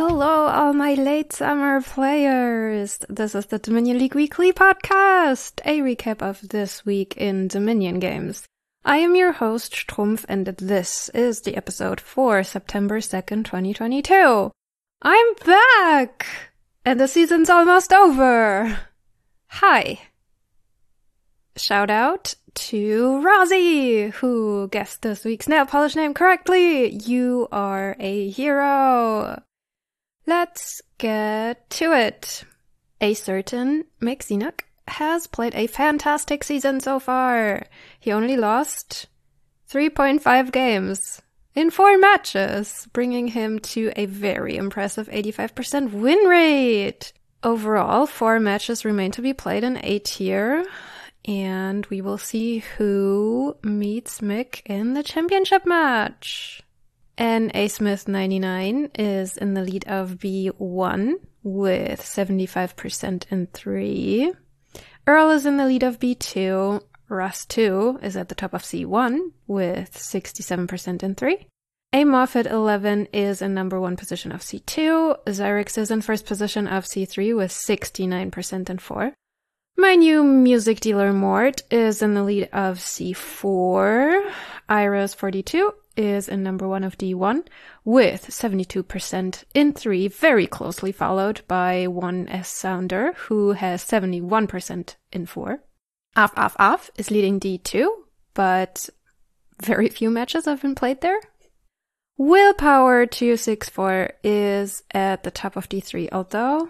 Hello, all my late summer players. This is the Dominion League Weekly Podcast, a recap of this week in Dominion games. I am your host, Strumpf, and this is the episode for September 2nd, 2022. I'm back! And the season's almost over. Hi. Shout out to Rosie, who guessed this week's nail polish name correctly. You are a hero. Let's get to it. A certain Mick Zinuk has played a fantastic season so far. He only lost 3.5 games in 4 matches, bringing him to a very impressive 85% win rate. Overall, 4 matches remain to be played in A tier, and we will see who meets Mick in the championship match. And A Smith 99 is in the lead of B1 with 75% in 3. Earl is in the lead of B2. Russ 2 is at the top of C1 with 67% in 3. A Moffat 11 is in number 1 position of C2. Zyrix is in first position of C3 with 69% in 4. My new music dealer Mort is in the lead of C4. Iris 42 is in number 1 of D1 with 72% in 3, very closely followed by 1S Sounder, who has 71% in 4. Af is leading D2, but very few matches have been played there. Willpower 264 is at the top of D3, although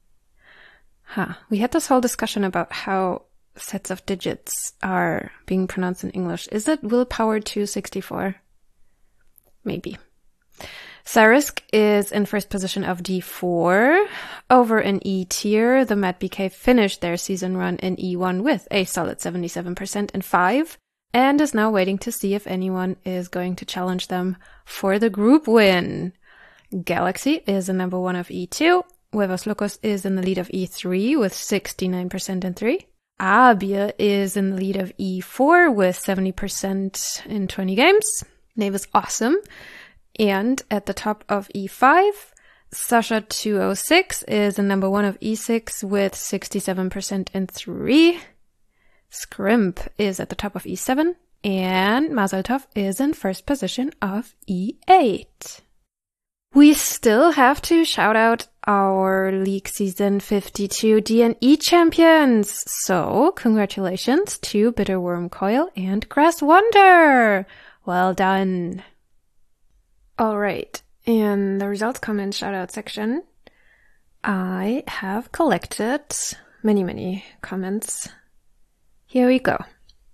we had this whole discussion about how sets of digits are being pronounced in English. Is it Willpower 264? Maybe. Sarisk is in first position of D4. Over in E tier, the Mad BK finished their season run in E1 with a solid 77% in 5, and is now waiting to see if anyone is going to challenge them for the group win. Galaxy is in number 1 of E2. Huevos Locos is in the lead of E3 with 69% in 3. Abir is in the lead of E4 with 70% in 20 games. Nave is awesome. And at the top of E5, Sasha 206 is in number 1 of E6 with 67% in 3. Scrimp is at the top of E7. And Mazeltov is in first position of E8. We still have to shout out our League Season 52 D&E champions. So, congratulations to Bitterworm Coil and Grass Wonder. Well done. Alright, in the results comment shoutout section, I have collected many comments. Here we go.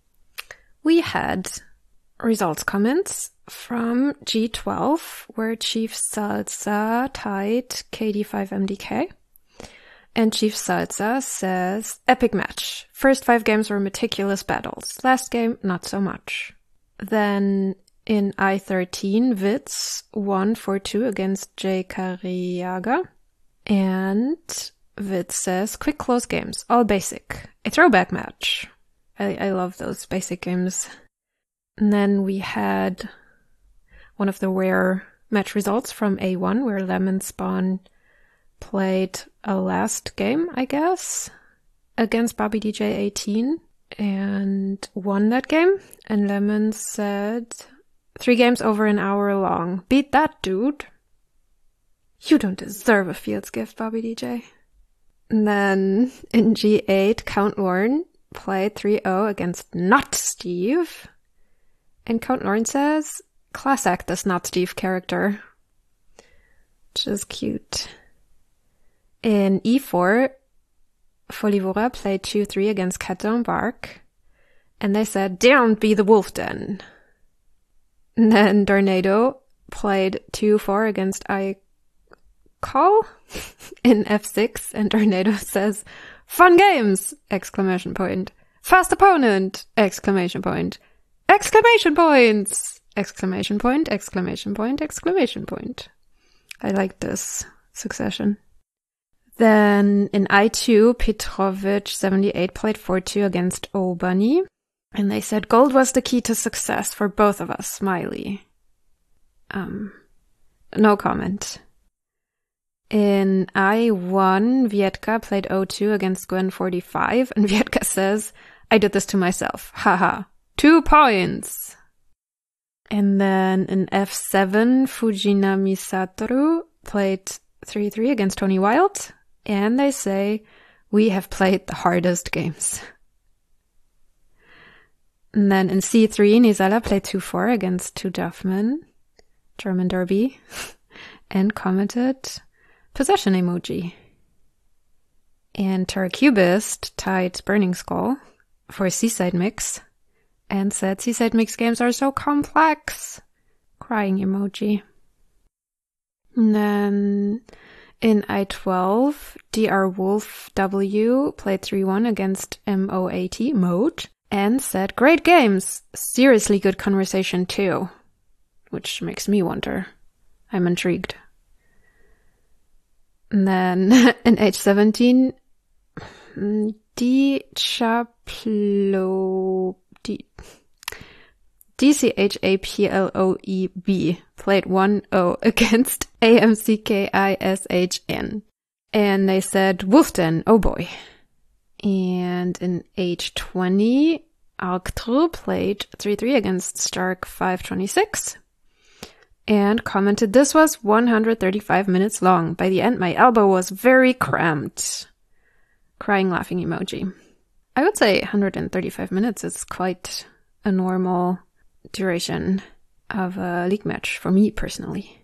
We had results comments from G12, where Chief Salsa tied KD5MDK. And Chief Salsa says, epic match. First 5 games were meticulous battles. Last game, not so much. Then in I-13, Witz won 4-2 against Jay Cariaga. And Witz says, quick close games, all basic. A throwback match. I love those basic games. And then we had one of the rare match results from A1, where Lemon Spawn played a last game, I guess, against Bobby DJ 18 and won that game. And Lemon said, 3 games over an hour long. Beat that, dude. You don't deserve a Fields gift, Bobby DJ. And then in G8, Count Lorne played 3-0 against Not Steve. And Count Lorne says, class act this Not Steve character. Which is cute. In E4, Folivora played 2-3 against Cat Down Bark. And they said, don't be the wolf den. And then Darnado played 2-4 against iCall in F6. And Darnado says, fun games! Exclamation point. Fast opponent! Exclamation point. Exclamation points! Exclamation point, exclamation point, exclamation point. I like this succession. Then in I2, Petrovic 78 played 4-2 against O-Bunny. And they said gold was the key to success for both of us, smiley. No comment. In I1, Vietka played 0-2 against Gwen45, and Vietka says, I did this to myself. Haha. 2 points! And then in F7, Fujinami Satoru played 3-3 against Tony Wild, and they say, we have played the hardest games. And then in C3, Nizala played 2-4 against Tu Duffman, German Derby, and commented possession emoji. And Terracubist tied Burning Skull for Seaside Mix and said Seaside Mix games are so complex. Crying emoji. And then in I12, DR Wolf W played 3-1 against MOAT Mode and said, great games, seriously good conversation too. Which makes me wonder. I'm intrigued. And then in H17, DCHAPLOEB played 1-0 against AMCKISHN. And they said, Wolfden, oh boy. And in H20, Arctru played 3-3 against Stark 526. And commented, this was 135 minutes long. By the end, my elbow was very cramped. Crying, laughing emoji. I would say 135 minutes is quite a normal duration of a league match for me personally.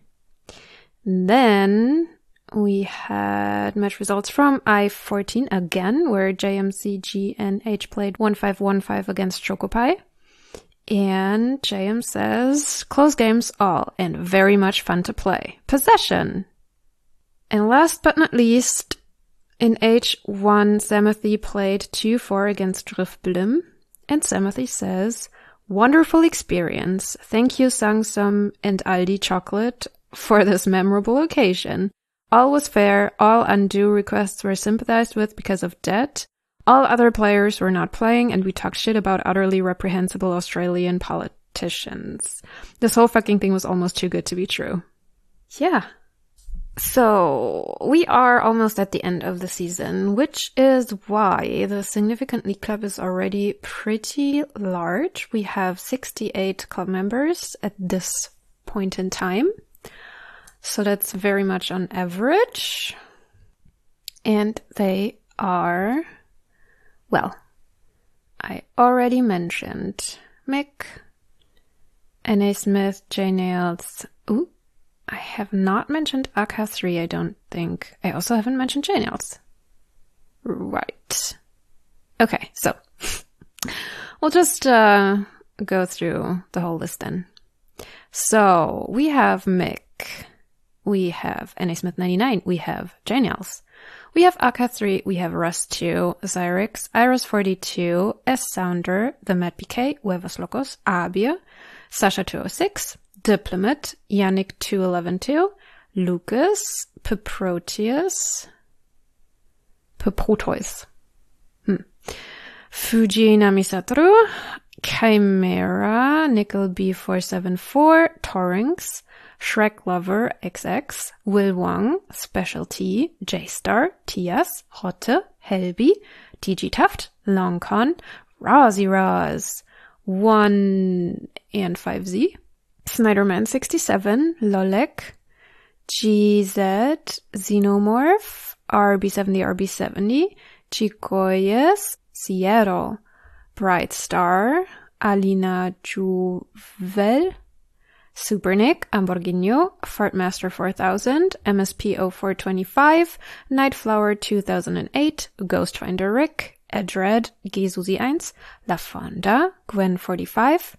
Then we had match results from I14 again, where JMCGNH played 1-5-1-5 against Chocopai. And JM says, close games all, and very much fun to play. Possession. And last but not least, in H1, Samathy played 2-4 against Rifblim. And Samathy says, wonderful experience. Thank you, Sangsum and Aldi Chocolate, for this memorable occasion. All was fair. All undue requests were sympathized with because of debt. All other players were not playing, and we talked shit about utterly reprehensible Australian politicians. This whole fucking thing was almost too good to be true. Yeah. So, we are almost at the end of the season, which is why the Significant League Club is already pretty large. We have 68 club members at this point in time. So that's very much on average. And they are... well, I already mentioned Mick, N.A. Smith, J. Nails. Ooh, I have not mentioned AK3, I don't think. I also haven't mentioned J. Nails. Right. Okay, so we'll just go through the whole list then. So we have Mick, we have N.A. Smith 99, we have J. Nails. We have AK3, we have Rust2, Zyrix, Iris42, S-Sounder, The Mad PK, Huevos Locos, Abir, Sasha206, Diplomat, Yannick2112, Lucas, Peproteus, Fujinami Satoru, Chimera, Nickel B474, Torrings, Shrek Lover XX, Will Wang, Specialty, J-Star, TS, Hotte, Helby, TG Tuft, Longcon, Razi Raz, 1 and 5Z, Snyderman67, Lolek, GZ, Xenomorph, RB70, Chicoyes, Sierra, Bright Star, Alina Juvel, Supernick, Amborghino, Fartmaster 4000, MSP 0425, Nightflower 2008, Ghostfinder Rick, Edred, Gesusi1, LaFonda, Gwen 45,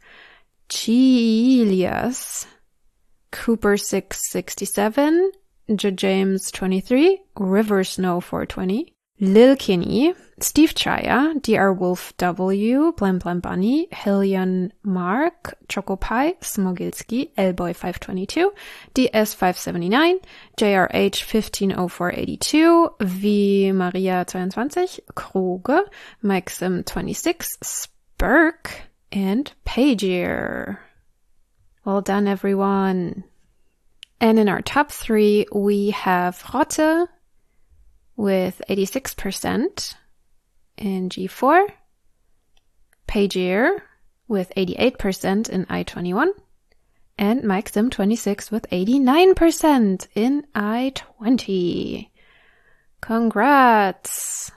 Chilias, Cooper 667, James 23, River Snow 420, Lil Kinney, Steve Chaya, DR Wolf W, Blam Blam Bunny, Hillian Mark, Chocopie, Smogilski, Elboy 522, DS 579, JRH 150482, V Maria 22, Kruge, Maxim 26, Spurk, and Pagier. Well done, everyone. And in our top 3, we have Rotte with 86% in G4, Pagier with 88% in I-21, and Mike Sim 26 with 89% in I-20. Congrats!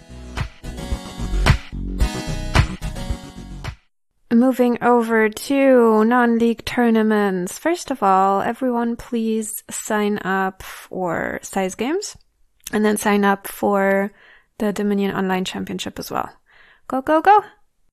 Moving over to non-league tournaments. First of all, everyone please sign up for Size Games and then sign up for the Dominion Online Championship as well. Go, go, go!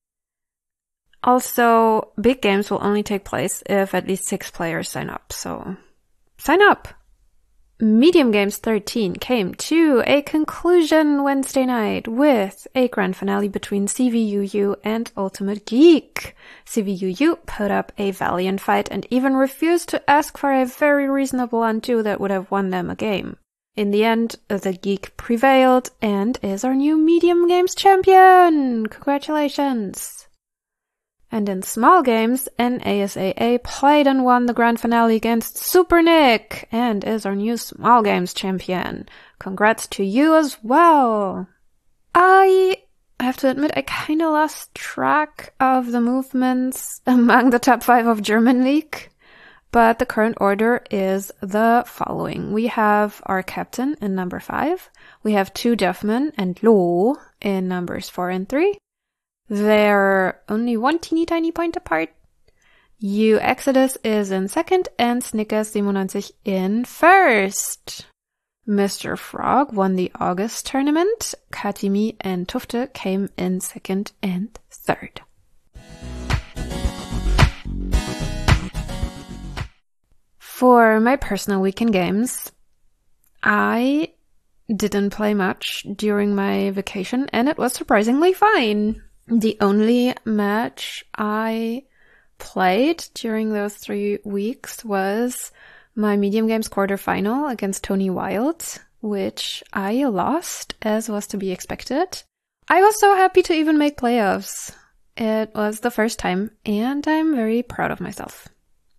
Also, big games will only take place if at least 6 players sign up, so sign up! Medium Games 13 came to a conclusion Wednesday night with a grand finale between CVUU and Ultimate Geek. CVUU put up a valiant fight and even refused to ask for a very reasonable undo that would have won them a game. In the end, the Geek prevailed and is our new Medium Games champion! Congratulations! And in small games, NASAA played and won the grand finale against Super Nick and is our new small games champion. Congrats to you as well. I have to admit, I kind of lost track of the movements among the top 5 of German League, but the current order is the following. We have our captain in number 5. We have 2 Duffman and Loh in numbers 4 and 3. They're only 1 teeny tiny point apart. U Exodus is in 2nd and Snickers 97 in 1st. Mr. Frog won the August tournament. Katimi and Tufte came in 2nd and 3rd. For my personal weekend games, I didn't play much during my vacation and it was surprisingly fine. The only match I played during those 3 weeks was my Medium Games quarterfinal against Tony Wild, which I lost, as was to be expected. I was so happy to even make playoffs. It was the first time, and I'm very proud of myself.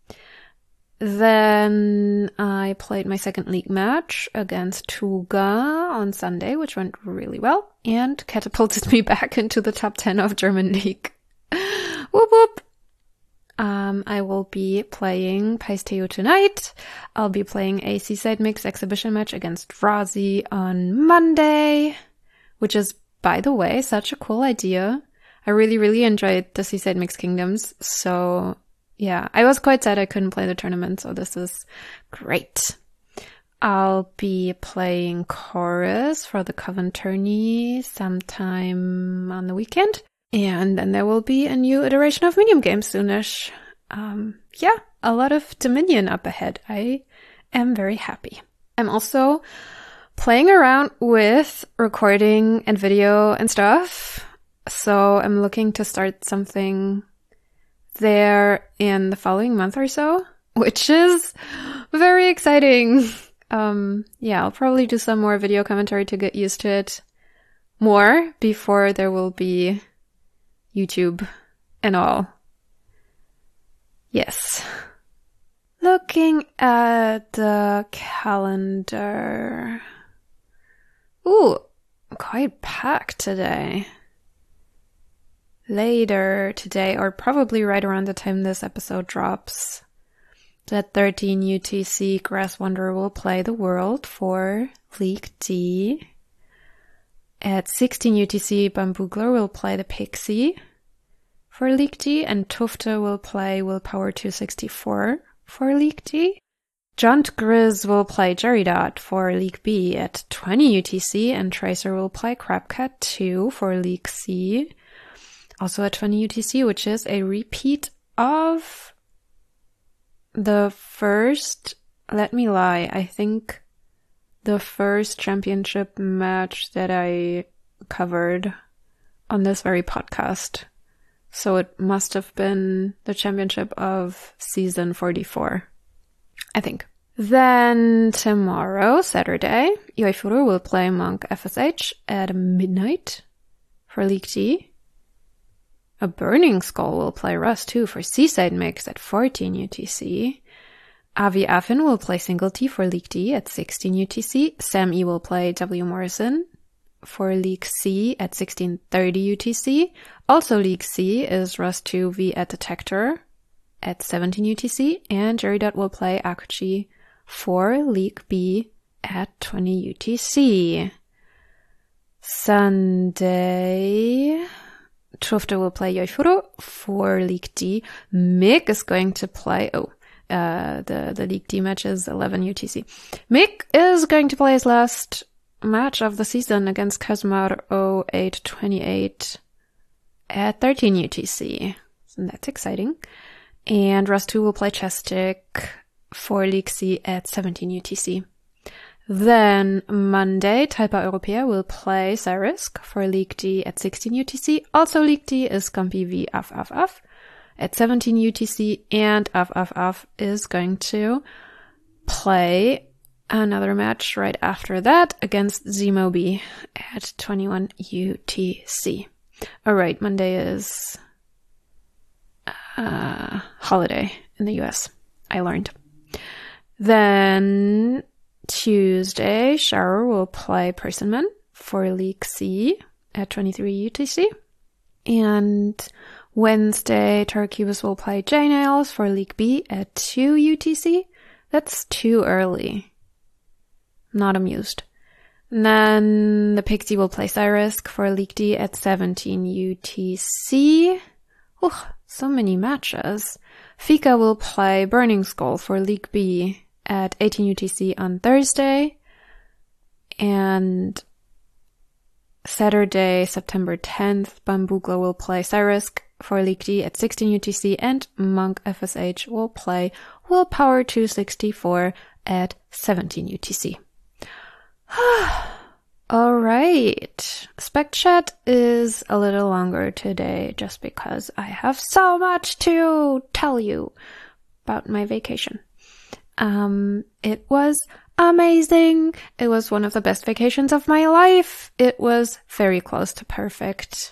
Then I played my second league match against Tuga on Sunday, which went really well, and catapulted me back into the top 10 of German League. Whoop whoop! I will be playing Paisteo tonight. I'll be playing a Seaside Mix exhibition match against Razi on Monday, which is, by the way, such a cool idea. I really enjoyed the Seaside Mix Kingdoms, so yeah, I was quite sad I couldn't play the tournament, so this is great. I'll be playing Chorus for the Coven tourney sometime on the weekend. And then there will be a new iteration of Medium Games soonish. Yeah, a lot of Dominion up ahead. I am very happy. I'm also playing around with recording and video and stuff. So I'm looking to start something there in the following month or so, which is very exciting. Yeah, I'll probably do some more video commentary to get used to it more before there will be YouTube and all. Yes. Looking at the calendar. Ooh, quite packed today. Later today, or probably right around the time this episode drops, at 13 UTC, Grass Wanderer will play the World for League D. At 16 UTC, Bamboogler will play the Pixie for League D, and Tufte will play Willpower 264 for League D. Jaunt Grizz will play Jerrydot for League B at 20 UTC, and Tracer will play Crabcat 2 for League C. Also at 20 UTC, which is a repeat of the first, let me lie, I think the first championship match that I covered on this very podcast. So it must have been the championship of season 44, I think. Then tomorrow, Saturday, Yoifuru will play Monk FSH at midnight for League D. A Burning Skull will play Rust 2 for Seaside Mix at 14 UTC. Avi Affin will play single T for League D at 16 UTC. Sam E will play W. Morrison for League C at 16:30 UTC. Also League C is Rust 2V at Detector at 17 UTC. And Jerry Dutt will play Akuchi for League B at 20 UTC. Sunday, Tufte will play Yoifuro for League D. Mick is going to play, the League D match is 11 UTC. Mick is going to play his last match of the season against Kazumar 0828 at 13 UTC. So that's exciting. And Rust 2 will play Chestic for League C at 17 UTC. Then Monday, Talpa Europea will play Cyrisk for League D at 16 UTC. Also League D is Scampi v Af at 17 UTC, and Af is going to play another match right after that against Zmobi at 21 UTC. Alright, Monday is holiday in the US, I learned. Then Tuesday, Shower will play Personman for League C at 23 UTC. And Wednesday, Turkibus will play J-Nails for League B at 2 UTC. That's too early. Not amused. And then the Pixie will play Cyrisk for League D at 17 UTC. So many matches. Fika will play Burning Skull for League B at 18 UTC on Thursday. And Saturday, September 10th, Bambugla will play Cyrisk for League D at 16 UTC, and Monk FSH will play Willpower 264 at 17 UTC. Alright, Spec Chat is a little longer today just because I have so much to tell you about my vacation. It was amazing. It was one of the best vacations of my life. It was very close to perfect.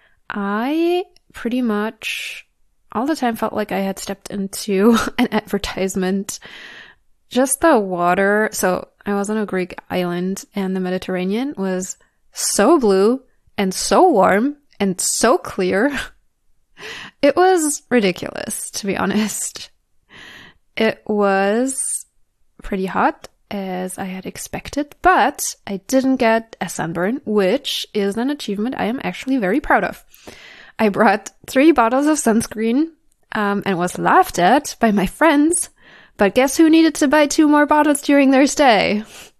I pretty much all the time felt like I had stepped into an advertisement. Just the water. So I was on a Greek island and the Mediterranean was so blue and so warm and so clear. It was ridiculous, to be honest. It was pretty hot, as I had expected, but I didn't get a sunburn, which is an achievement I am actually very proud of. I brought 3 bottles of sunscreen and was laughed at by my friends, but guess who needed to buy 2 more bottles during their stay?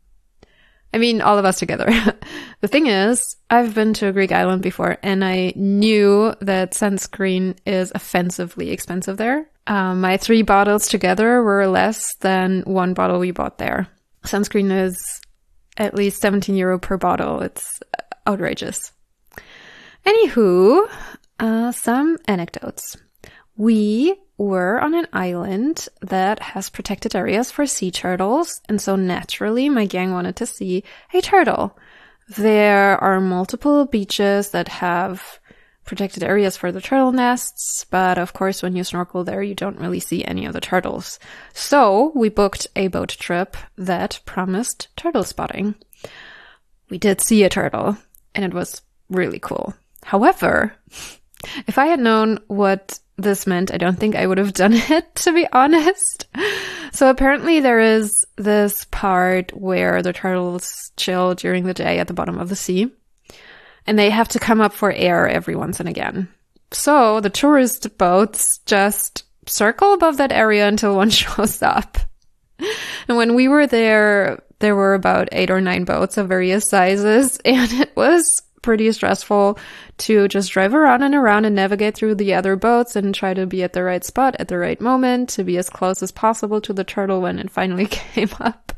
I mean, all of us together. The thing is, I've been to a Greek island before, and I knew that sunscreen is offensively expensive there. My 3 bottles together were less than 1 bottle we bought there. Sunscreen is at least €17 per bottle. It's outrageous. Anywho, some anecdotes. We were on an island that has protected areas for sea turtles, and so naturally my gang wanted to see a turtle. There are multiple beaches that have protected areas for the turtle nests, but of course when you snorkel there you don't really see any of the turtles. So we booked a boat trip that promised turtle spotting. We did see a turtle, and it was really cool. However, if I had known what this meant, I don't think I would have done it, to be honest. So apparently there is this part where the turtles chill during the day at the bottom of the sea, and they have to come up for air every once and again. So the tourist boats just circle above that area until one shows up. And when we were there, there were about 8 or 9 boats of various sizes, and it was pretty stressful to just drive around and navigate through the other boats and try to be at the right spot at the right moment to be as close as possible to the turtle when it finally came up.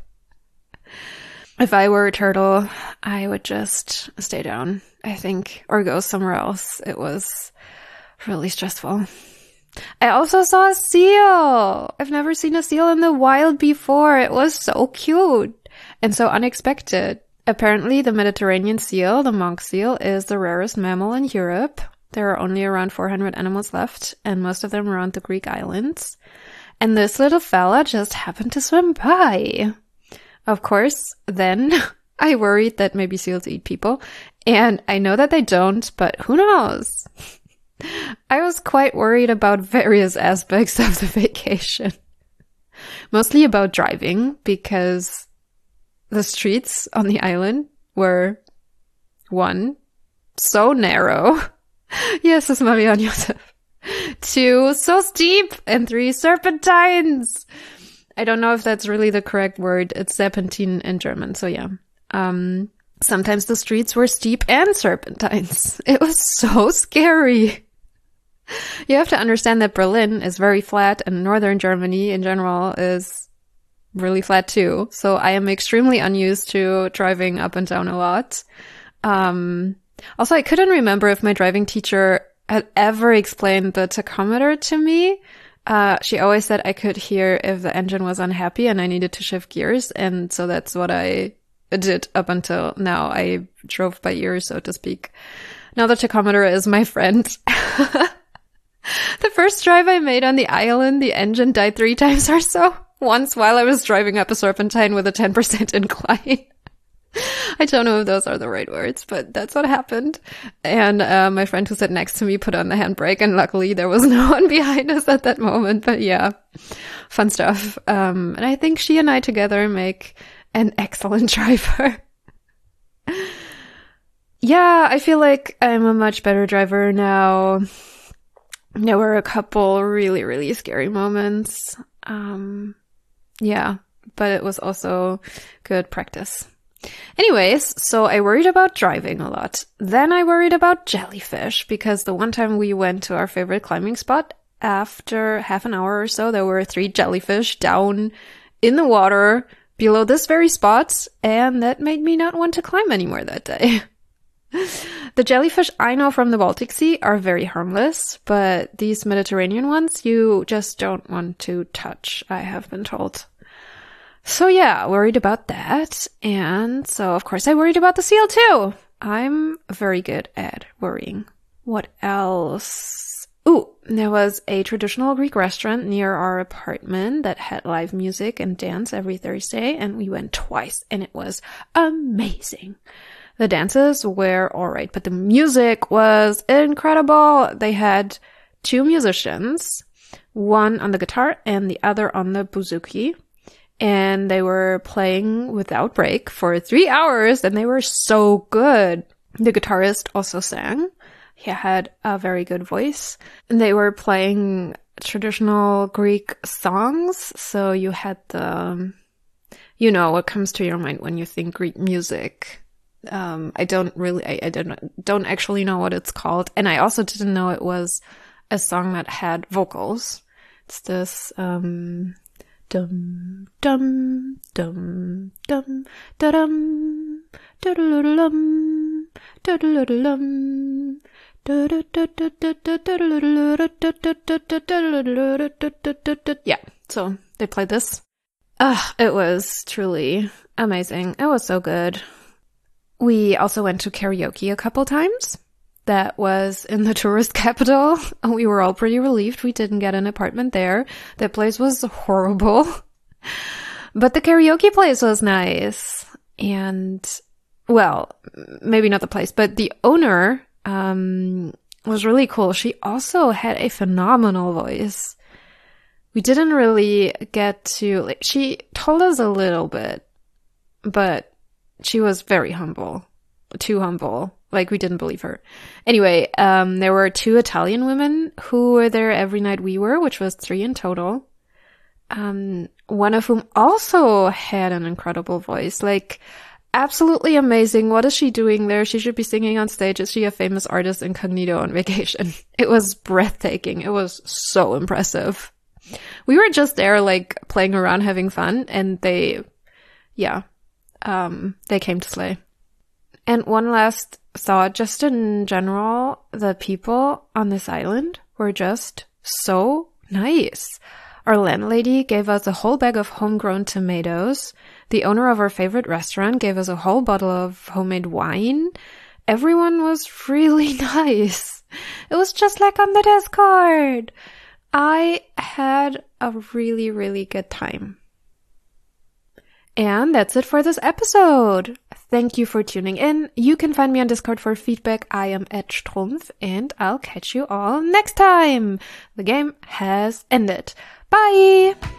If I were a turtle, I would just stay down, I think, or go somewhere else. It was really stressful. I also saw a seal. I've never seen a seal in the wild before. It was so cute and so unexpected. Apparently, the Mediterranean seal, the monk seal, is the rarest mammal in Europe. There are only around 400 animals left, and most of them around the Greek islands. And this little fella just happened to swim by. Of course, then I worried that maybe seals eat people. And I know that they don't, but who knows? I was quite worried about various aspects of the vacation. Mostly about driving, because the streets on the island were, 1, so narrow. Yes, it's Marianne Josef. 2, so steep. And 3, serpentines. I don't know if that's really the correct word. It's Serpentine in German, so yeah. Sometimes the streets were steep and serpentines. It was so scary. You have to understand that Berlin is very flat and northern Germany in general is really flat too. So I am extremely unused to driving up and down a lot. Also, I couldn't remember if my driving teacher had ever explained the tachometer to me. She always said I could hear if the engine was unhappy and I needed to shift gears. And so that's what I did up until now. I drove by ear, so to speak. Now the tachometer is my friend. The first drive I made on the island, the engine died 3 times or so. Once while I was driving up a serpentine with a 10% incline. I don't know if those are the right words, but that's what happened. And my friend who sat next to me put on the handbrake, and luckily there was no one behind us at that moment. But yeah, fun stuff. And I think she and I together make an excellent driver. Yeah, I feel like I'm a much better driver now. There were a couple really, really scary moments. Yeah, but it was also good practice. Anyways, so I worried about driving a lot. Then I worried about jellyfish, because the one time we went to our favorite climbing spot, after half an hour or so, there were 3 jellyfish down in the water below this very spot, and that made me not want to climb anymore that day. The jellyfish I know from the Baltic Sea are very harmless, but these Mediterranean ones you just don't want to touch, I have been told. So yeah, worried about that. And so of course I worried about the seal too. I'm very good at worrying. What else? Ooh, there was a traditional Greek restaurant near our apartment that had live music and dance every Thursday, and we went twice, and it was amazing. The dances were alright, but the music was incredible. They had 2 musicians, one on the guitar and the other on the bouzouki. And they were playing without break for 3 hours, and they were so good. The guitarist also sang. He had a very good voice. And they were playing traditional Greek songs. So you had the, you know, what comes to your mind when you think Greek music. I don't actually know what it's called. And I also didn't know it was a song that had vocals. It's this, dum, dum, dum, dum, da-dum, da-da-da-dum, da-da-da-dum, yeah, so they played this. It was truly amazing. It was so good. We also went to karaoke a couple times. That was in the tourist capital. We were all pretty relieved we didn't get an apartment there. That place was horrible. But the karaoke place was nice. And, well, maybe not the place, but the owner was really cool. She also had a phenomenal voice. We didn't really get to, like, she told us a little bit, but she was very humble. Too humble. Like, we didn't believe her. Anyway, there were 2 Italian women who were there every night we were, which was 3 in total. One of whom also had an incredible voice. Like, absolutely amazing. What is she doing there? She should be singing on stage. Is she a famous artist incognito on vacation? It was breathtaking. It was so impressive. We were just there, like, playing around, having fun, and they came to slay. And one last thought, just in general, the people on this island were just so nice. Our landlady gave us a whole bag of homegrown tomatoes. The owner of our favorite restaurant gave us a whole bottle of homemade wine. Everyone was really nice. It was just like on the Discord. I had a really, really good time. And that's it for this episode. Thank you for tuning in. You can find me on Discord for feedback. I am @Strumpf, and I'll catch you all next time. The game has ended. Bye!